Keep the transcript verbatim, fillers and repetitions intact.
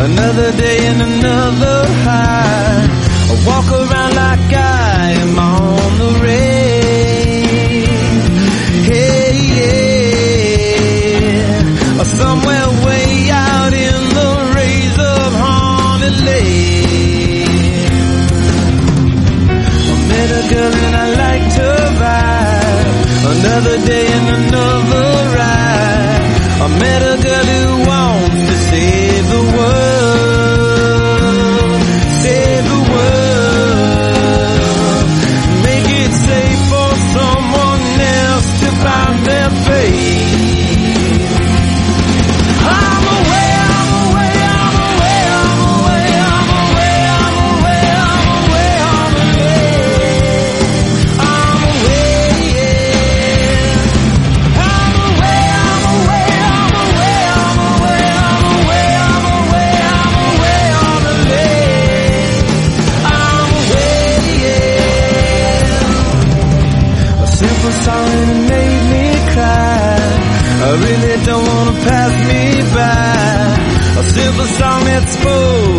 Another day and another high. I walk around like I am on the range. Hey, yeah. Or somewhere way out in the rays of haunted lake. I met a girl and I liked her vibe. Another day and another ride. I met a girl who wants to save the world, save the world, make it safe for someone else to find their fate. I'm away, I'm away, I'm away, I'm away, I'm away, I'm away, I'm away, I'm away, I'm away, yeah. I'm away, I'm away, I'm away, I'm away, I'm away, I'm away, I'm away on the lake. I'm away, yeah. A simple song and it made me cry. I really don't wanna pass me by. A simple song that spoke